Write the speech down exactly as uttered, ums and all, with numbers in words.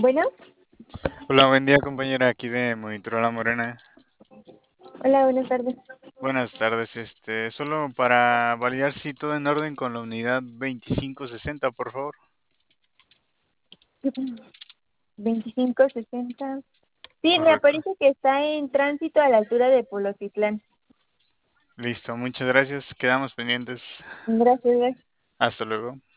Bueno, Hola, buen día compañera, aquí de Monitor La Morena. hola, buenas tardes. Buenas tardes, este, solo para validar si todo en orden con la unidad veinticinco sesenta, por favor. veinticinco sesenta. Sí, me Correcto. aparece que está en tránsito a la altura de Polotitlán. Listo, muchas gracias, quedamos pendientes. Gracias, bye. Hasta luego.